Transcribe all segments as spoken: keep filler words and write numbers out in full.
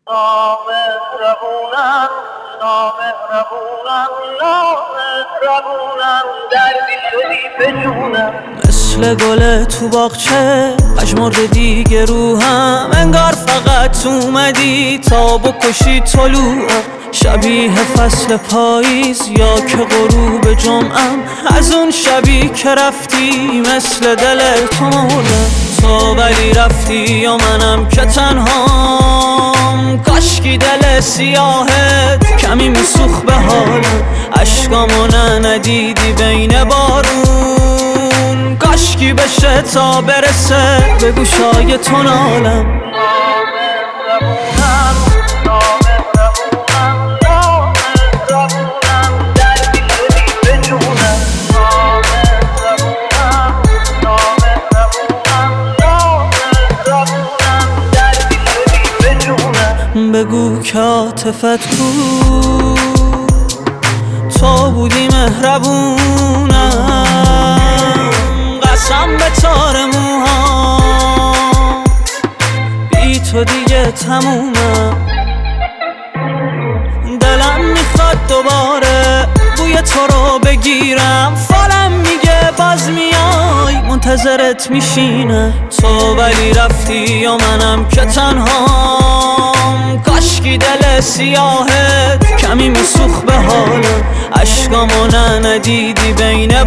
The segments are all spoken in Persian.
نامهربونم نامهربونم نامهربونم دردی شدی به جونم، مثل گل تو باغچه پژمرده دیگه روحم، انگار فقط تو اومدی تا بکشی طلوعم. شبیه فصل پاییز یا که غروب جمعم، از اون شبی که رفتی مثل دل تو مردم. تو ولی رفتی یا منم که تنهام، کاشکی دل سیاهت کمی میسوخ به حالم. عشقامو ندیدی بین بارون، کاشکی بشه تا برسه به گوشای تو نالم. نامهربونم نامهربونم نامهربونم دردی شدی به جونم، نامهربونم نامهربونم نامهربونم دردی شدی به جونم. بگو که عاطفت کو، تو بودی مهربونم، قسم به تار موهام، بی تو دیگه تمومم. دلم میخواد دوباره بوی تو رو بگیرم، فالم میگه باز میای منتظرت میشینه. تو ولی رفتی یا منم که تنهام، کاشکی دل سیاهت کمی میسوخ به حالم. عشقامو ندیدی بین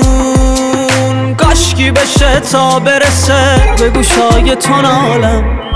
بارون، کاشکی بشه تا برسه به گوشای تو نالم.